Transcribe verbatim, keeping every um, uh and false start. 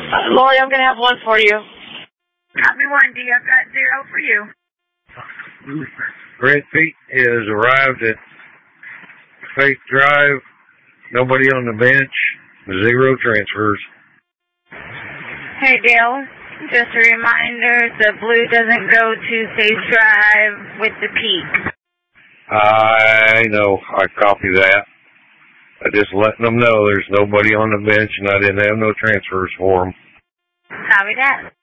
Uh, Lori, I'm going to have one for you. Copy one, D. I've got zero for you. Brent Pete has arrived at Faith Drive. Nobody on the bench. Zero transfers. Hey, Dale. Just a reminder, the blue doesn't go to Faith Drive with the peak. I know. I copy that. I just letting them know there's nobody on the bench and I didn't have no transfers for them. Copy that.